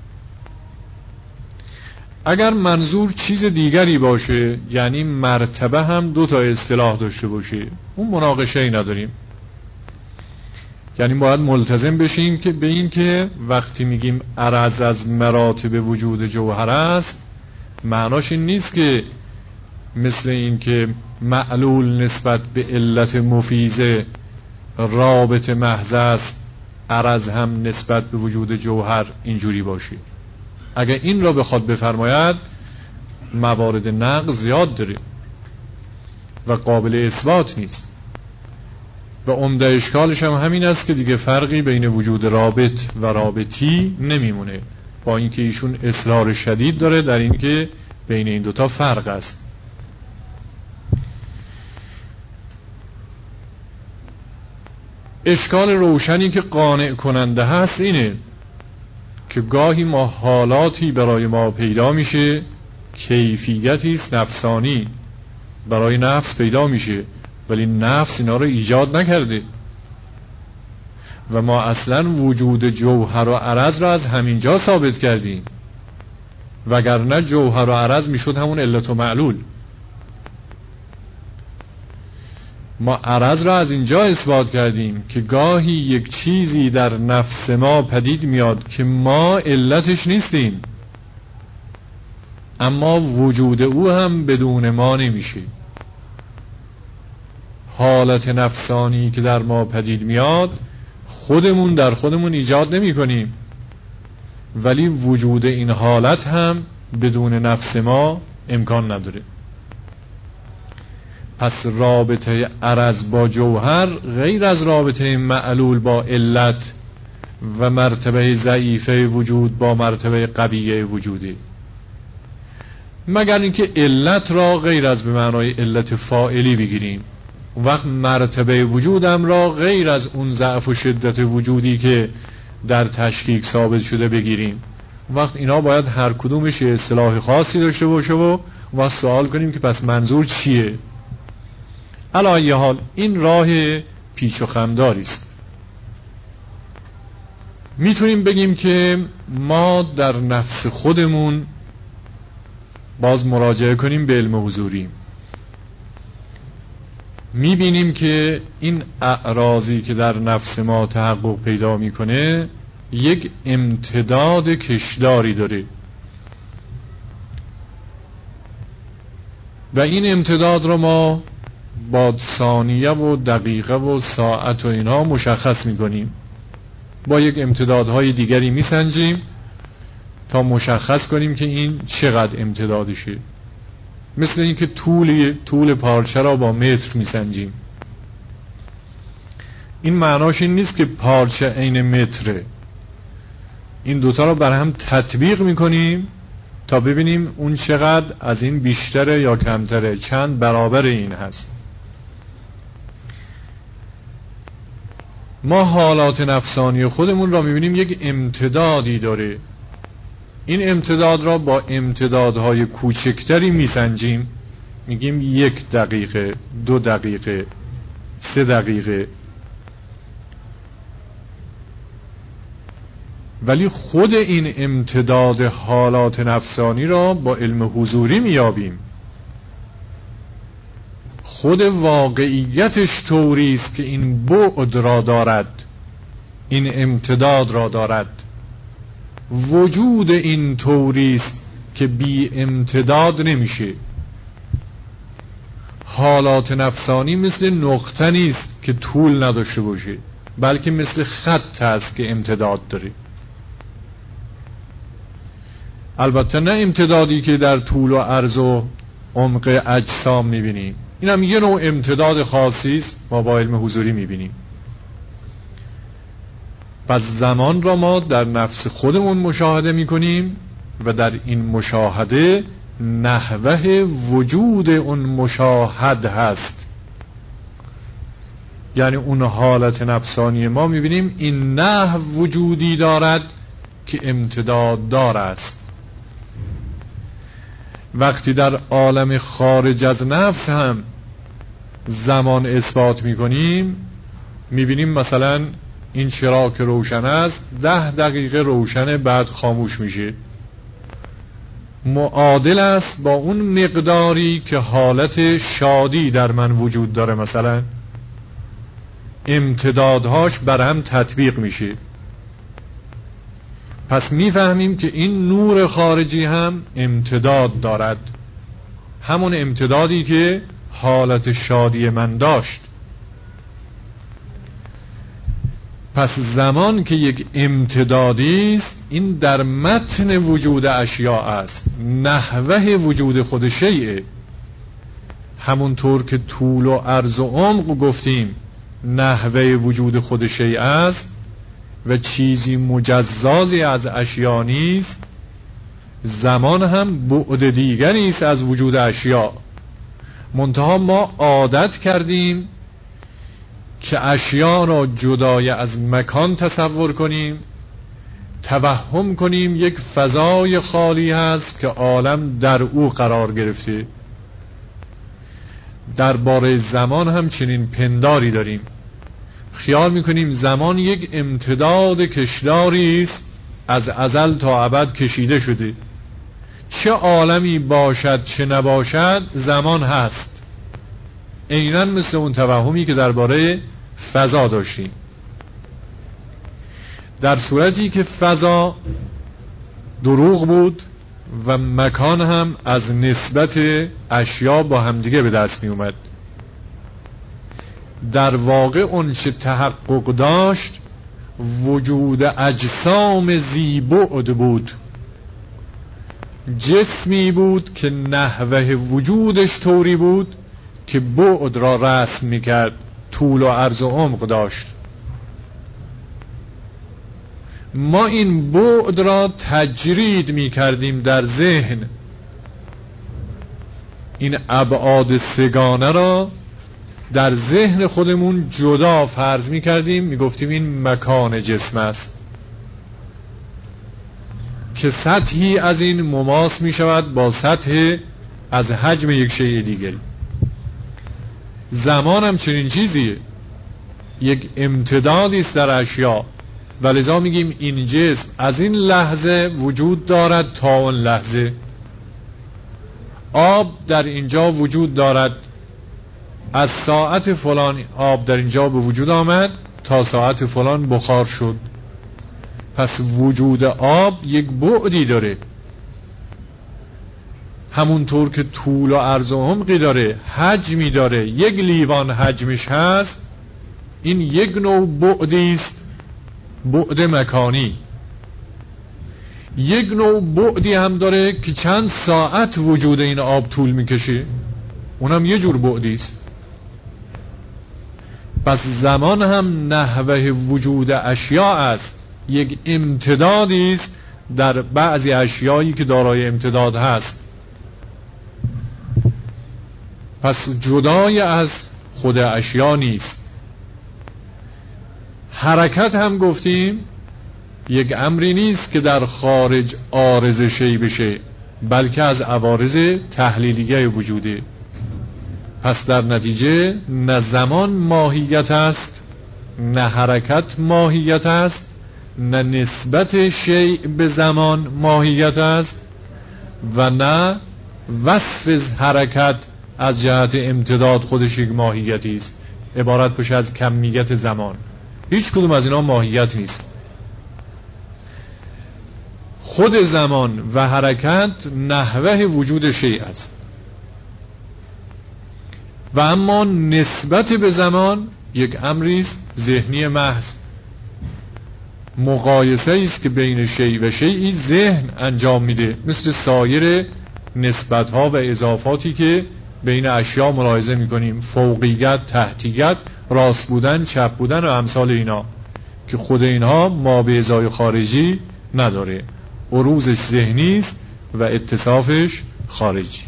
اگر منظور چیز دیگری باشه، یعنی مرتبه هم دو تا اصطلاح داشته باشه، اون مناقشه ای نداریم. یعنی باید ملتزم بشیم که به این که وقتی میگیم عرض از مراتب وجود جوهر است، معناش این نیست که مثل این که معلول نسبت به علت مفیزه رابط محض است، عرض هم نسبت به وجود جوهر اینجوری باشه. اگر این را بخواد بفرماید موارد نقض زیاد داره و قابل اثبات نیست و عمده اشکالش هم همین است که دیگه فرقی بین وجود رابط و رابطی نمیمونه، با اینکه ایشون اصرار شدید داره در اینکه بین این دوتا فرق است. اشکال روشنی که قانع کننده هست اینه که گاهی ما حالاتی برای ما پیدا میشه، کیفیتی است نفسانی برای نفس پیدا میشه، ولی نفس اینا رو ایجاد نکرده و ما اصلا وجود جوهر و عرض را از همینجا ثابت کردیم، وگرنه جوهر و عرض میشد همون علت و معلول. ما عرض را از اینجا اثبات کردیم که گاهی یک چیزی در نفس ما پدید میاد که ما علتش نیستیم، اما وجود او هم بدون ما نمیشه. حالت نفسانی که در ما پدید میاد خودمون در خودمون ایجاد نمی کنیم، ولی وجود این حالت هم بدون نفس ما امکان نداره. پس رابطه عرض با جوهر غیر از رابطه معلول با علت و مرتبه ضعیفه وجود با مرتبه قویه وجودی، مگر اینکه علت را غیر از به معنای علت فاعلی بگیریم، وقت مرتبه وجودم را غیر از اون ضعف و شدت وجودی که در تشکیک ثابت شده بگیریم. وقت اینا باید هر کدومش اصطلاح خاصی داشته باشه و و سوال کنیم که پس منظور چیه. علی ای حال این راه پیچ و خمداری است. میتونیم بگیم که ما در نفس خودمون باز مراجعه کنیم به علم حضوری، میبینیم که این اعراضی که در نفس ما تحقق پیدا میکنه یک امتداد کشداری داره و این امتداد رو ما با ثانیه و دقیقه و ساعت و اینا مشخص میکنیم، با یک امتدادهای دیگری میسنجیم تا مشخص کنیم که این چقدر امتدادشه. مثل اینکه طول طول پارچه را با متر میسنجیم. این معناش این نیست که پارچه عین متره، این دوتا را بر هم تطبیق میکنیم تا ببینیم اون چقدر از این بیشتره یا کمتره، چند برابر این هست. ما حالات نفسانی خودمون را میبینیم یک امتدادی داره، این امتداد را با امتدادهای کوچکتری میسنجیم، میگیم یک دقیقه، دو دقیقه، سه دقیقه، ولی خود این امتداد حالات نفسانی را با علم حضوری میابیم. خود واقعیتش طوری است که این بعد را دارد، این امتداد را دارد. وجود این طوری است که بی امتداد نمیشه. حالات نفسانی مثل نقطه نیست که طول نداشته باشه، بلکه مثل خط است که امتداد داره. البته نه امتدادی که در طول و عرض و عمق اجسام میبینیم، این هم یه نوع امتداد خاصی است ما با علم حضوری میبینیم. پس زمان را ما در نفس خودمون مشاهده میکنیم و در این مشاهده نحوه وجود اون مشاهد هست. یعنی اون حالت نفسانی ما میبینیم این نحو وجودی دارد که امتداد دار است. وقتی در عالم خارج از نفس هم زمان اثبات میکنیم، میبینیم مثلا این چراغ که روشن است ده دقیقه روشن بعد خاموش میشه، معادل است با اون مقداری که حالت شادی در من وجود داره. مثلا امتدادهاش بر هم تطبیق میشه. پس میفهمیم که این نور خارجی هم امتداد دارد، همون امتدادی که حالت شادی من داشت. پس زمان که یک امتدادی است، این در متن وجود اشیاء است، نحوه وجود خود شیء. همونطور که طول و عرض و عمق گفتیم نحوه وجود خود شیء است و چیزی مجزازی از اشیاء نیست، زمان هم بعد دیگری است از وجود اشیاء. منتها ما عادت کردیم که اشیاء را جدای از مکان تصور کنیم، توهم کنیم یک فضای خالی هست که عالم در او قرار گرفته. درباره زمان هم چنین پنداری داریم، خیال میکنیم زمان یک امتداد کشداری است، از ازل تا ابد کشیده شده، چه عالمی باشد چه نباشد زمان هست. عیناً مثل اون توهمی که درباره فضا داشتیم. در صورتی که فضا دروغ بود و مکان هم از نسبت اشیا با همدیگه به دست می اومد. در واقع اون چه تحقق داشت وجود اجسام ذی بعد بود، جسمی بود که نحوه وجودش طوری بود که بعد را رسم میکرد، طول و عرض و عمق داشت. ما این بعد را تجرید میکردیم در ذهن، این ابعاد سگانه را در ذهن خودمون جدا فرض میکردیم، میگفتیم این مکان جسم است که سطحی از این مماس میشود با سطح از حجم یک شیء دیگر. زمان هم چنین چیزیه، یک امتدادی است در اشیاء، ولذا میگیم این جسم از این لحظه وجود دارد تا اون لحظه. آب در اینجا وجود دارد، از ساعت فلان آب در اینجا به وجود آمد تا ساعت فلان بخار شد. پس وجود آب یک بعدی داره، همونطور که طول و عرض و عمقی داره، حجمی داره. یک لیوان حجمش هست، این یک نوع بعدی است، بعد مکانی. یک نوع بعدی هم داره که چند ساعت وجود این آب طول میکشه، اونم یه جور بعدی است. پس زمان هم نحوه وجود اشیاء است، یک امتدادی است در بعضی اشیایی که دارای امتداد هست. پس جدای از خود اشیا نیست. حرکت هم گفتیم یک امری نیست که در خارج عارض شی بشه، بلکه از عوارض تحلیلیه وجوده. پس در نتیجه نه زمان ماهیت است، نه حرکت ماهیت است، نه نسبت شیء به زمان ماهیت است، و نه وصف حرکت از جهت امتداد خودش یک ماهیتی است، عبارت باشه از کمیت زمان. هیچ کدوم از اینا ماهیت نیست. خود زمان و حرکت نحوه وجود شیء است و اما نسبت به زمان یک امری است ذهنی محض، مقایسه است که بین شیء و شیئی ذهن انجام میده، مثل سایر نسبت‌ها و اضافاتی که بین اشیا ملاحظه میکنیم، فوقیت، تحتیت، راست بودن، چپ بودن و امثال اینا، که خود اینها ما به ازای خارجی نداره، عروضش ذهنی است و اتصافش خارجی.